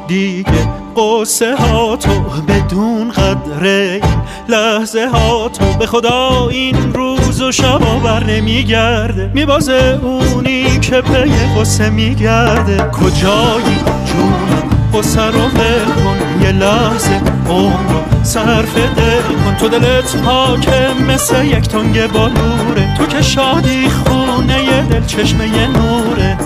دیگه قصه ها تو بدون قدره لحظه ها تو به خدا این روز و شبا بر نمیگرده میبازه اونی که پی قصه میگرده کجایی جونم قصه رو ول کن یه لحظه عمر رو صرف دل کن تو دلت پاکه مثل یک تنگ بالوره تو که شادی خونه ی دل چشمه ی نوره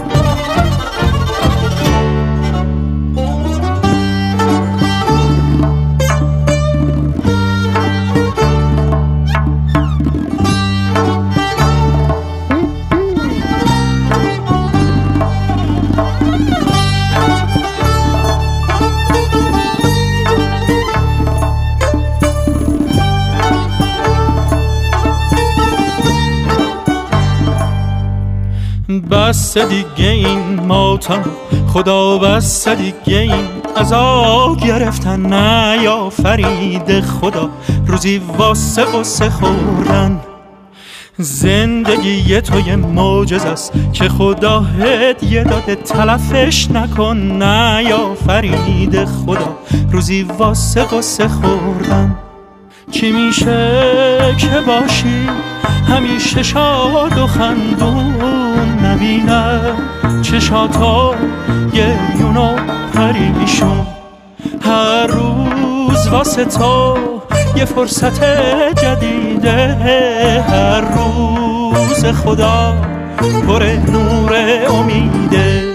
بس دیگه این ماتم خدا بس دیگه این عذاب گرفتن نیافرید خدا روزی واسه قصه خوردن زندگی تو یه معجزه است که خدا هدیه داده تلفش نکن نیافرید خدا روزی واسه قصه خوردن چی میشه که باشی همیشه شاد و خندون نبینم چشاتا گریون و پریشون هر روز واسه تو یه فرصت جدیده هر روز خدا پر نور امیده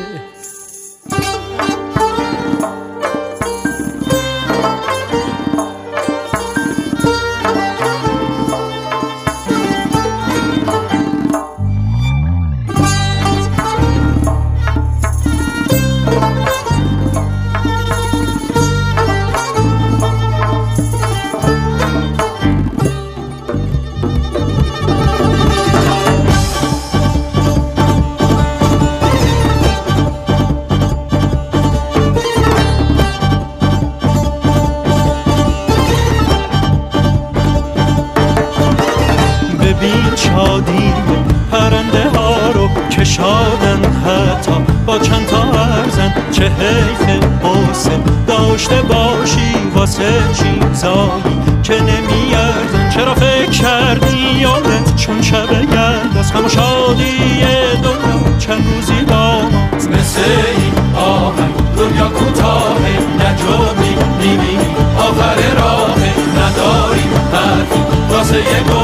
ببین شادی پرنده ها رو که شادن حتی با چند تا ارزن چه حیف قصه داشته باشی واسه چیزایی که نمیارزن چرا فکر کردی یادت چون شب یلداست غم و شادی دنیا چند روزی با ماست مثل این آهنگ دنیا کوتاهه نجومی میبینی آخر راهه نداریم حرفی واسه یه